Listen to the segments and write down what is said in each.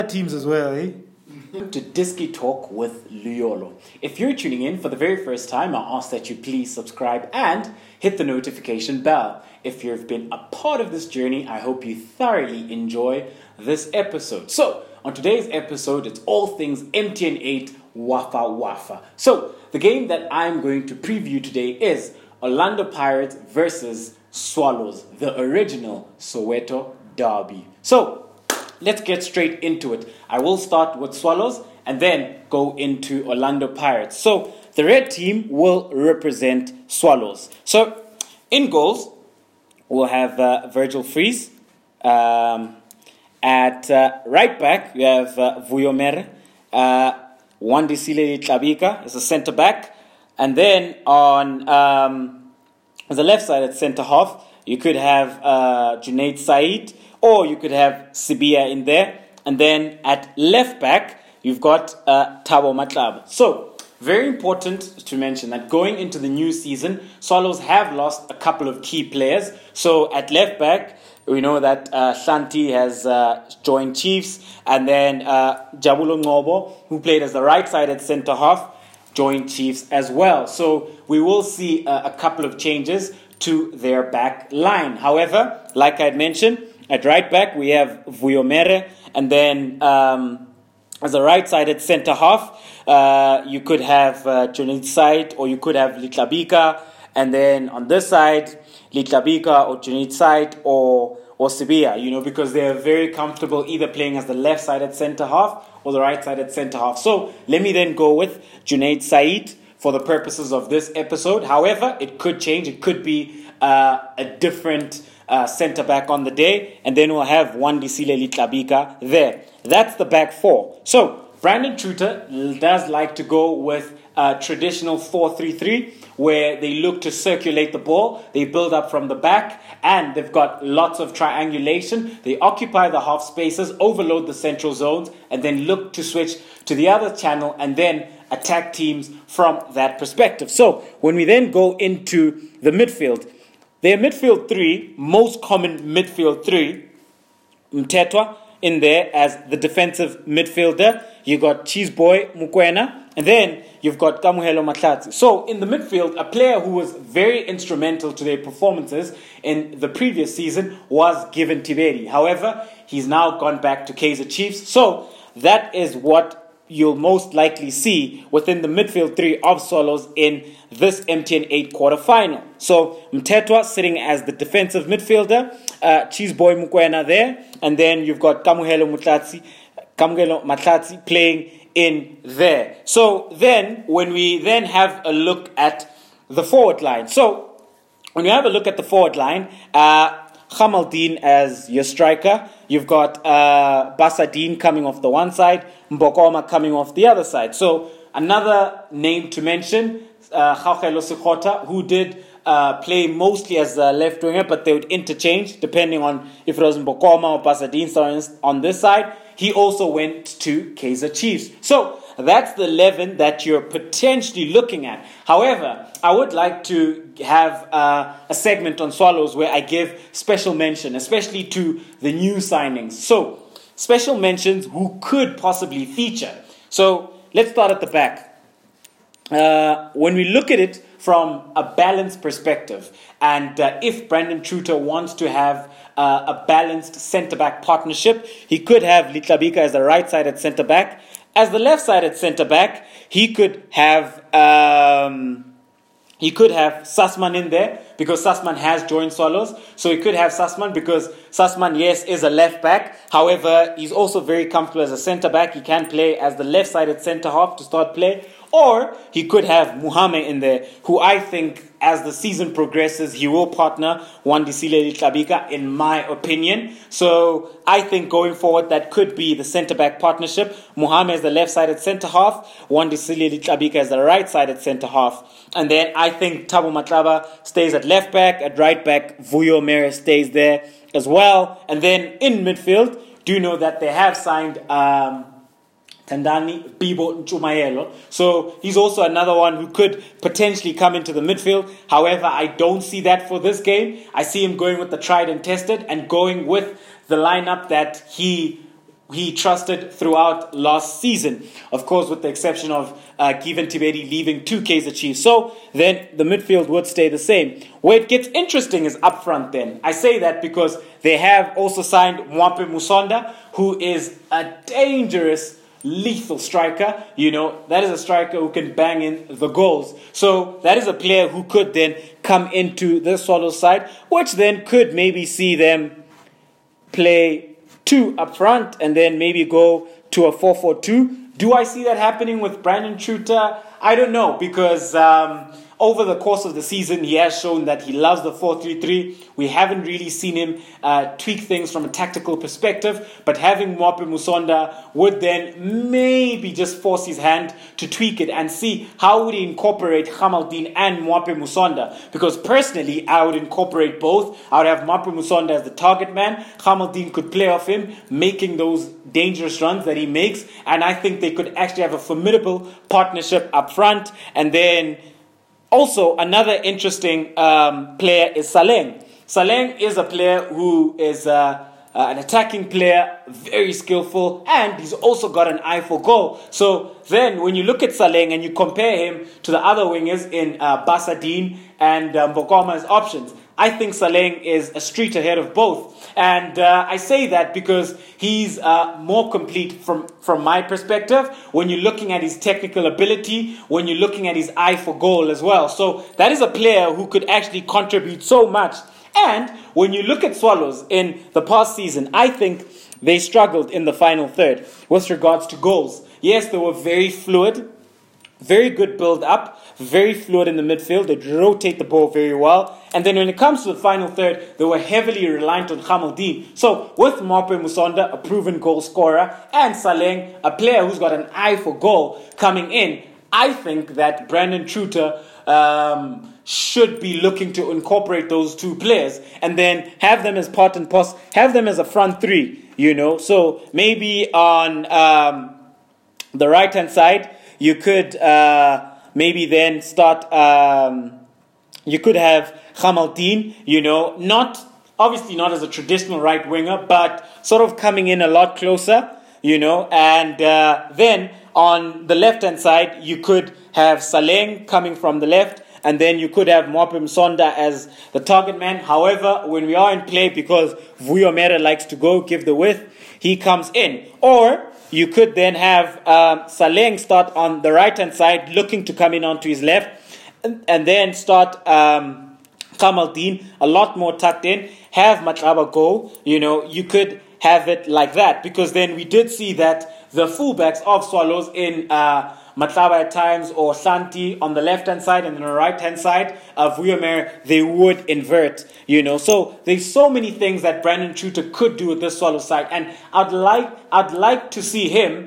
teams as well, eh? To Disky Talk with Luyolo. If you're tuning in for the very first time, I ask that you please subscribe and hit the notification bell. If you've been a part of this journey, I hope you thoroughly enjoy this episode. So, on today's episode, it's all things MTN 8 Wafa Wafa. So, the game that I'm going to preview today is Orlando Pirates versus Swallows, the original Soweto derby. So, let's get straight into it. I will start with Swallows and then go into Orlando Pirates. So, the red team will represent Swallows. So, in goals, we'll have Virgil Fries. At right back, we have Vuyomere. Wandisile Tlabika is a centre back. And then on the left side at centre half, you could have Junaid Said, or you could have Sibia in there. And then at left back, you've got Thabo Matlaba. So, very important to mention that going into the new season, Swallows have lost a couple of key players. So, at left back, we know that Shanti has joined Chiefs. And then Jabulo Ngobo, who played as the right-sided centre half, joined Chiefs as well. So, we will see a couple of changes to their back line. However, like I had mentioned, at right back, we have Vuyomere, and then as a right-sided centre half, you could have Junaid Said, or you could have Litlabika, and then on this side, Litlabika or Junaid Said or Sibia, because they're very comfortable either playing as the left-sided centre half or the right-sided centre half. So let me then go with Junaid Said for the purposes of this episode. However, it could change. It could be a different centre back on the day, and then we'll have Wandisile Litlabika there. That's the back four. So Brandon Truter does like to go with a traditional 4-3-3, where they look to circulate the ball, they build up from the back, and they've got lots of triangulation. They occupy the half spaces, overload the central zones, and then look to switch to the other channel and then attack teams from that perspective. So when we then go into the midfield, their midfield three, most common midfield three, Mtetwa in there as the defensive midfielder. You got Cheeseboy Mukwena, and then you've got Kamuhelo Matlatsi. So in the midfield, a player who was very instrumental to their performances in the previous season was Given Tiberi. However, he's now gone back to Kaizer Chiefs. So that is what you'll most likely see within the midfield three of Swallows in this MTN 8 quarterfinal. So Mtetwa sitting as the defensive midfielder, Cheeseboy Mukwena there, and then you've got Kamuhelo Matlatsi playing in there. So then, when we then have a look at the forward line. So, when you have a look at the forward line, Khamaldeen as your striker. You've got Basadeen coming off the one side, Mbokoma coming off the other side. So, another name to mention, Khaukhelo Sikhota, who did play mostly as a left winger, but they would interchange depending on if it was Mbokoma or Basadeen on this side. He also went to Kaizer Chiefs. So that's the 11 that you're potentially looking at. However, I would like to have a segment on Swallows where I give special mention, especially to the new signings. So, special mentions who could possibly feature. So, let's start at the back. When we look at it from a balanced perspective, and if Brandon Truter wants to have a balanced centre-back partnership, he could have Litlabika as the right-sided centre-back. As the left-sided centre-back, he could have Sussman in there because Sussman has joined Swallows. So he could have Sussman because Sussman, yes, is a left-back. However, he's also very comfortable as a centre-back. He can play as the left-sided centre-half to start play. Or he could have Muhammad in there, who I think as the season progresses, he will partner Wandisile Litlabika, in my opinion. So I think going forward, that could be the centre-back partnership. Muhammad is the left-sided centre-half, Wandisile Litlabika is the right-sided centre-half. And then I think Thabo Matlaba stays at left-back, at right-back, Vuyomere stays there as well. And then in midfield, do you know that they have signed Tandani Bibo Nchumayelo. So he's also another one who could potentially come into the midfield. However, I don't see that for this game. I see him going with the tried and tested and going with the lineup that he he trusted throughout last season. Of course, with the exception of Given Tiberi leaving to Kaizer Chiefs. So then the midfield would stay the same. Where it gets interesting is up front then. I say that because they have also signed Mwape Musonda, who is a dangerous, lethal striker. That is a striker who can bang in the goals. So that is a player who could then come into the Swallows side, which then could maybe see them play 2 up front and then maybe go to a 4-4-2. Do I see that happening with Brandon Chuter? I don't know, because over the course of the season, he has shown that he loves the 4-3-3. We haven't really seen him tweak things from a tactical perspective, but having Mwape Musonda would then maybe just force his hand to tweak it and see how would he incorporate Khamaldeen and Mwape Musonda. Because personally, I would incorporate both. I would have Mwape Musonda as the target man. Khamaldeen could play off him, making those dangerous runs that he makes, and I think they could actually have a formidable partnership up front. And then also, another interesting player is Saleng. Saleng is a player who is an attacking player, very skillful, and he's also got an eye for goal. So then when you look at Saleng and you compare him to the other wingers in Basadine and Mbokoma's options, I think Saleng is a street ahead of both. And I say that because he's more complete from my perspective when you're looking at his technical ability, when you're looking at his eye for goal as well. So that is a player who could actually contribute so much. And when you look at Swallows in the past season, I think they struggled in the final third with regards to goals. Yes, they were very fluid. Very good build-up, very fluid in the midfield. They'd rotate the ball very well. And then when it comes to the final third, they were heavily reliant on Khamaldeen. So with Mwape Musonda, a proven goal scorer, and Saleng, a player who's got an eye for goal coming in, I think that Brandon Chuter should be looking to incorporate those two players and then have them as part and parcel, have them as a front three, So maybe on the right-hand side, you could maybe then start, you could have Khamaldeen, obviously not as a traditional right winger, but sort of coming in a lot closer, and then on the left-hand side, you could have Saleng coming from the left, and then you could have Mwape Musonda as the target man. However, when we are in play, because Vuyo Mere likes to give the width, he comes in. Or you could then have Saleng start on the right-hand side, looking to come in onto his left, and then start Khamaldeen a lot more tucked in, have Matlaba go. You could have it like that, because then we did see that the fullbacks of Swallows in Matlaba at times, or Santi on the left-hand side, and then on the right-hand side of Vuyomer, they would invert, So there's so many things that Brandon Chuter could do with this Swallows side, and I'd like to see him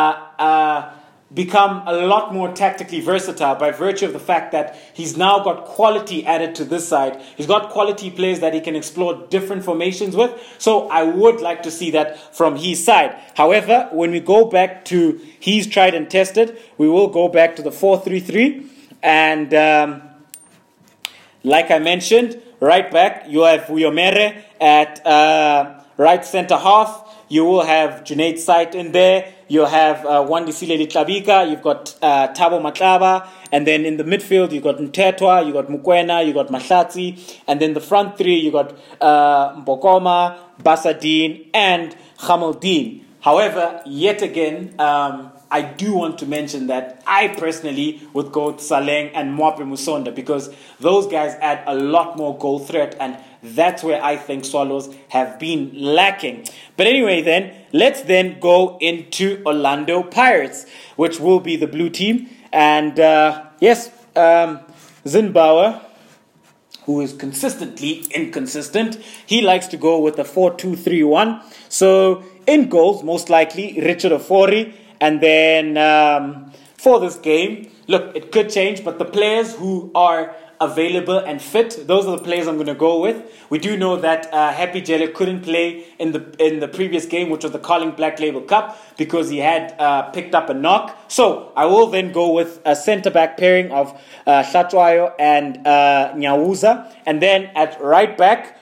become a lot more tactically versatile by virtue of the fact that he's now got quality added to this side. He's got quality players that he can explore different formations with. So I would like to see that from his side. However, when we go back to he's tried and tested, we will go back to the 4-3-3. And like I mentioned, right back, you have Vuyomer at right centre half. You will have Junaid Said in there. You'll have Wandisile Litlabika. You've got Thabo Matlaba. And then in the midfield, you've got Mtetwa, you've got Mukwena, you've got Mahlatsi. And then the front three, you've got Mbokoma, Basadine, and Khamaldeen. However, yet again, I do want to mention that I personally would go with Saleng and Mwape Musonda, because those guys add a lot more goal threat, and that's where I think Swallows have been lacking. But anyway then, let's then go into Orlando Pirates, which will be the blue team. And yes, Zimbabwe, who is consistently inconsistent, he likes to go with a 4-2-3-1. So in goals, most likely, Richard Ofori. And then for this game, look, it could change, but the players who are available and fit, those are the players I'm going to go with. We do know that Happy Jelly couldn't play in the previous game, which was the Carling Black Label Cup, because he had picked up a knock. So I will then go with a centre-back pairing of Hlatshwayo and Nyawuza. And then at right back,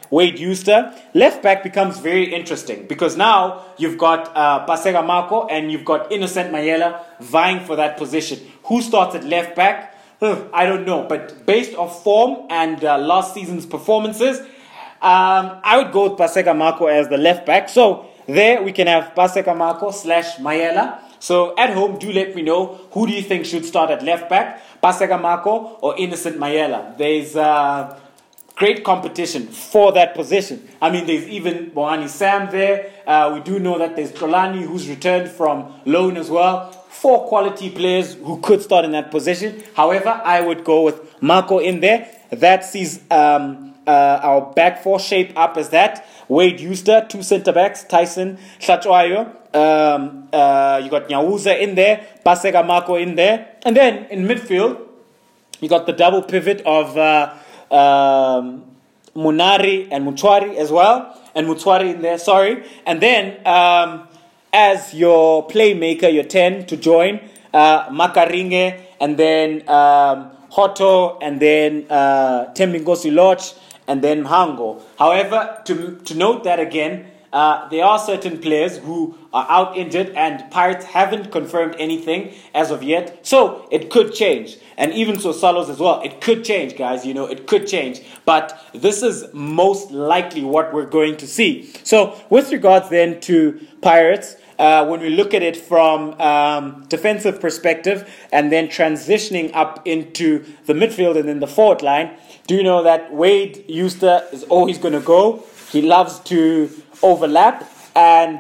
Wade Euster, left back becomes very interesting because now you've got Paseka Marco and you've got Innocent Mayela vying for that position. Who starts at left back? I don't know, but based off form and last season's performances, I would go with Paseka Marco as the left back. So there we can have Paseka Marco / Mayela. So at home, do let me know, who do you think should start at left back, Paseka Marco or Innocent Mayela? There's great competition for that position. I mean, there's even Mohani Sam there. We do know that there's Trolani, who's returned from loan as well. 4 quality players who could start in that position. However, I would go with Marco in there. That sees our back 4 shape up as that. Wade Euster, 2 centre-backs, Tyson Hlatshwayo. You got Nyauza in there, Paseka Marco in there. And then in midfield, you got the double pivot of Munari and Mutwari as well. And Mutwari in there, sorry. And then as your playmaker, your 10 to join, Makaringe, and then Hoto, and then Thembinkosi Lorch, and then Mhango. However, to note that again, there are certain players who are out injured and Pirates haven't confirmed anything as of yet. So it could change. And even so, Salos as well. It could change, guys. You know, it could change. But this is most likely what we're going to see. So with regards then to Pirates, when we look at it from defensive perspective and then transitioning up into the midfield and then the forward line, do you know that Wade Euster is always going to go? He loves to overlap. And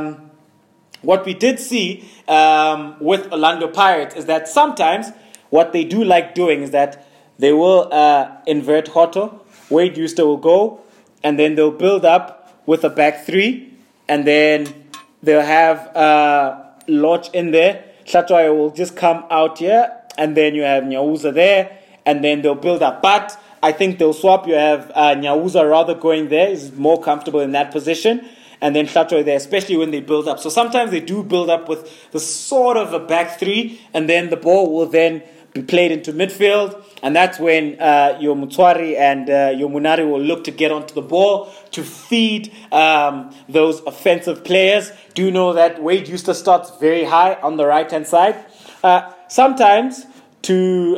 what we did see with Orlando Pirates is that sometimes what they do like doing is that they will invert Hoto. Wade Euster will go, and then they'll build up with a back 3, and then they'll have Lorch in there. Hlatshwayo will just come out here, and then you have Nyauza there, and then they'll build up. But I think they'll swap. You have Nyauza rather going there. He's more comfortable in that position. And then Hlatshwayo there, especially when they build up. So sometimes they do build up with the sort of a back 3, and then the ball will then be played into midfield. And that's when your Mutwari and your Munari will look to get onto the ball to feed those offensive players. Do know that Wade Euster starts very high on the right-hand side. Sometimes to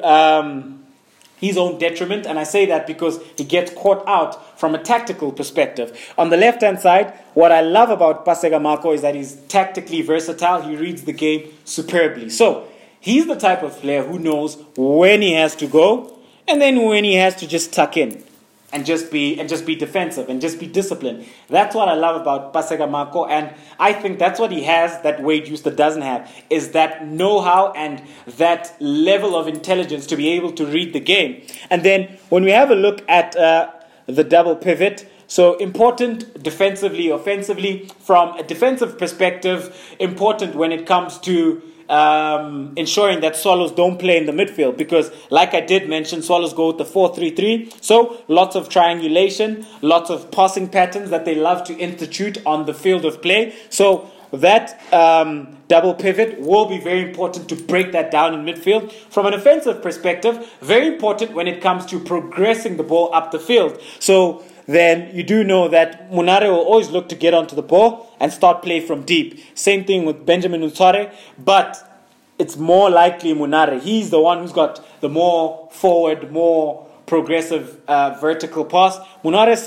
his own detriment, and I say that because he gets caught out from a tactical perspective. On the left-hand side, what I love about Paseka Marco is that he's tactically versatile. He reads the game superbly. So he's the type of player who knows when he has to go and then when he has to just tuck in and just be defensive and just be disciplined. That's what I love about Paseka Marco, and I think that's what he has that Wade Euster doesn't have, is that know-how and that level of intelligence to be able to read the game. And then when we have a look at the double pivot, so important defensively, offensively. From a defensive perspective, important when it comes to ensuring that Swallows don't play in the midfield, because like I did mention, Swallows go with the 4-3-3, so lots of triangulation, lots of passing patterns that they love to institute on the field of play. So that double pivot will be very important to break that down in midfield. From an offensive perspective, very important when it comes to progressing the ball up the field. So then you do know that Munare will always look to get onto the ball and start play from deep. Same thing with Benjamin Mutware, but it's more likely Munare. He's the one who's got the more forward, more progressive vertical pass. Mutware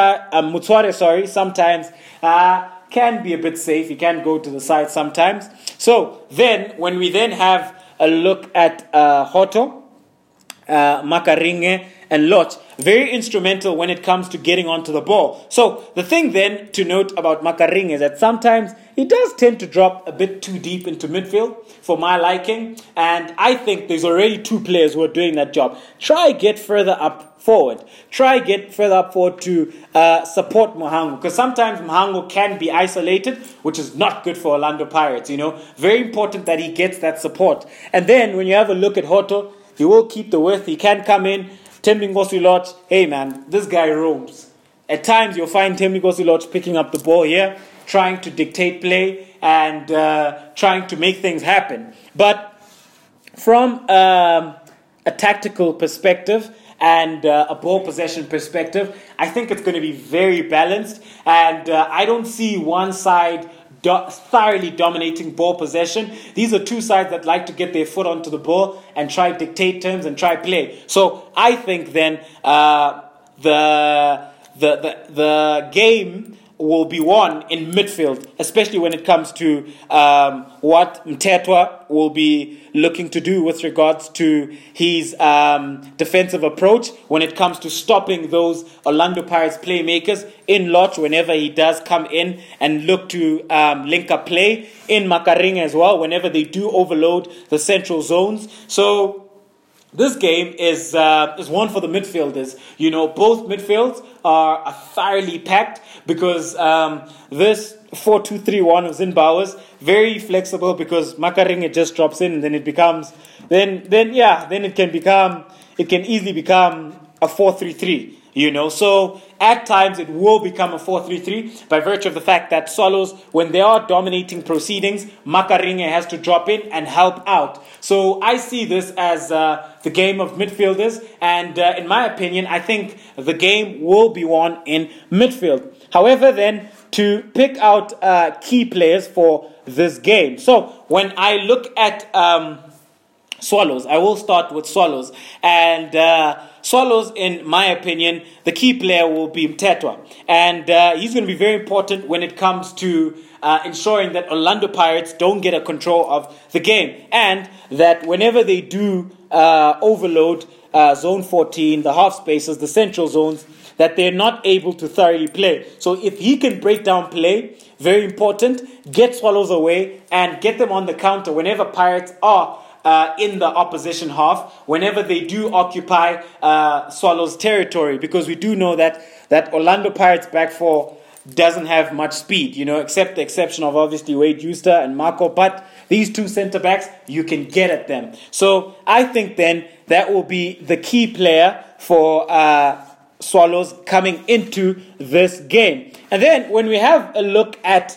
sometimes can be a bit safe. He can go to the side sometimes. So then, when we then have a look at Hoto, Makaringe, and Lorch, very instrumental when it comes to getting onto the ball. So the thing then to note about Makaringe is that sometimes he does tend to drop a bit too deep into midfield for my liking, and I think there's already 2 players who are doing that job. Try get further up forward. Try get further up forward to support Mhango, because sometimes Mhango can be isolated, which is not good for Orlando Pirates, you know. Very important that he gets that support. And then when you have a look at Hoto, he will keep the width. He can come in. Thembinkosi Lorch, hey man, this guy roams. At times you'll find Thembinkosi Lorch picking up the ball here, trying to dictate play and trying to make things happen. But from a tactical perspective, and a ball possession perspective, I think it's going to be very balanced. And I don't see one side thoroughly dominating ball possession. These are two sides that like to get their foot onto the ball and try dictate terms and try play. So I think then the game will be won in midfield, especially when it comes to what Mthethwa will be looking to do with regards to his defensive approach when it comes to stopping those Orlando Pirates playmakers in Lodge whenever he does come in and look to link up play, in Makaring as well whenever they do overload the central zones. So this game is one for the midfielders. You know, both midfields are thoroughly packed because this 4-2-3-1 of Zimbabwe's very flexible because Makaring just drops in and then it becomes then it can easily become a 4-3-3. You know, so at times it will become a 4-3-3 by virtue of the fact that Swallows, when they are dominating proceedings, Makaringe has to drop in and help out. So I see this as the game of midfielders, and in my opinion, I think the game will be won in midfield. However, then, to pick out key players for this game. So when I look at Swallows, I will start with Swallows, and Swallows, in my opinion, the key player will be Mthethwa. And he's going to be very important when it comes to ensuring that Orlando Pirates don't get a control of the game. And that whenever they do overload Zone 14, the half spaces, the central zones, that they're not able to thoroughly play. So if he can break down play, very important, get Swallows away and get them on the counter whenever Pirates are in the opposition half, whenever they do occupy Swallows' territory, because we do know that Orlando Pirates back four doesn't have much speed, you know, except the exception of obviously Wade Juster and Marco, but these two centre-backs, you can get at them. So I think then that will be the key player for Swallows coming into this game. And then when we have a look at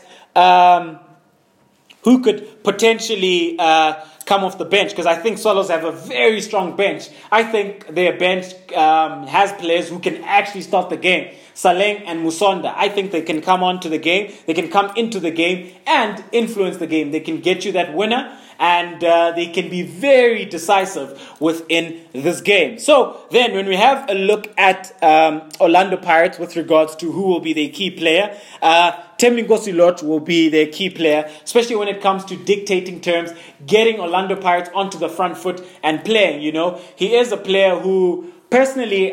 who could potentially come off the bench, because I think Swallows have a very strong bench. I think their bench has players who can actually start the game. Saleng and Musonda, I think they can come onto the game. They can come into the game and influence the game. They can get you that winner, and they can be very decisive within this game. So then when we have a look at Orlando Pirates with regards to who will be their key player, Thembinkosi Lorch will be their key player, especially when it comes to dictating terms, getting Orlando Pirates onto the front foot and playing. You know, he is a player who, personally,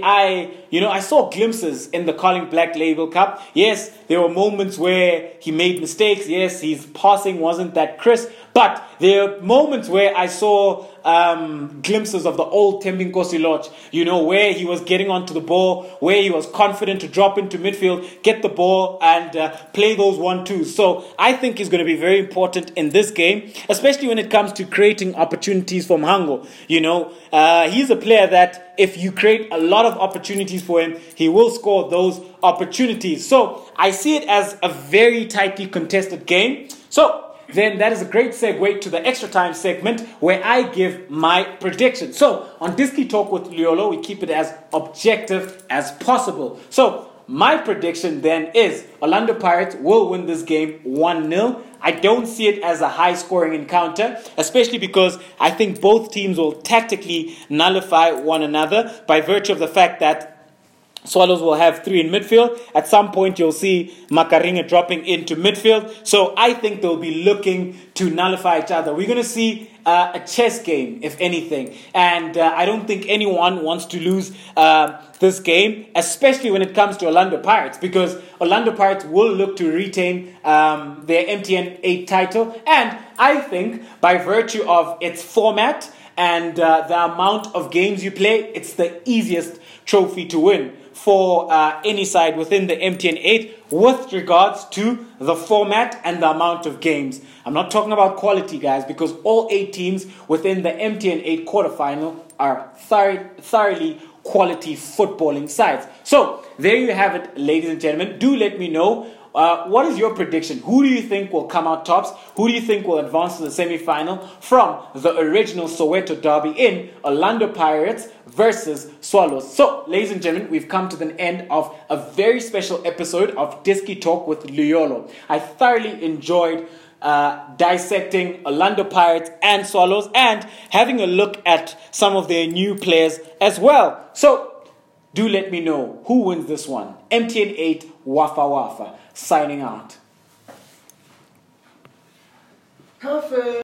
I saw glimpses in the Carling Black Label Cup. Yes, there were moments where he made mistakes. Yes, his passing wasn't that crisp. But there are moments where I saw glimpses of the old Thembinkosi Lorch, you know, where he was getting onto the ball, where he was confident to drop into midfield, get the ball, and play those 1-2s. So I think he's going to be very important in this game, especially when it comes to creating opportunities for Mhango. You know, he's a player that if you create a lot of opportunities for him, he will score those opportunities. So I see it as a very tightly contested game. So then that is a great segue to the extra time segment where I give my prediction. So on Diski Talk with Liolo, we keep it as objective as possible. So my prediction then is Orlando Pirates will win this game 1-0. I don't see it as a high-scoring encounter, especially because I think both teams will tactically nullify one another by virtue of the fact that Swallows will have three in midfield. At some point, you'll see Makaringe dropping into midfield. So I think they'll be looking to nullify each other. We're going to see a chess game, if anything. And I don't think anyone wants to lose this game, especially when it comes to Orlando Pirates, because Orlando Pirates will look to retain their MTN 8 title. And I think by virtue of its format and the amount of games you play, it's the easiest trophy to win for any side within the MTN 8 with regards to the format and the amount of games. I'm not talking about quality, guys, because all 8 teams within the MTN 8 quarterfinal are thoroughly quality footballing sides. So there you have it, ladies and gentlemen. Do let me know what is your prediction? Who do you think will come out tops? Who do you think will advance to the semi-final from the original Soweto derby in Orlando Pirates versus Swallows? So, ladies and gentlemen, we've come to the end of a very special episode of Diski Talk with Luyolo. I thoroughly enjoyed dissecting Orlando Pirates and Swallows and having a look at some of their new players as well. So, do let me know who wins this one. MTN 8 Wafa Wafa signing out.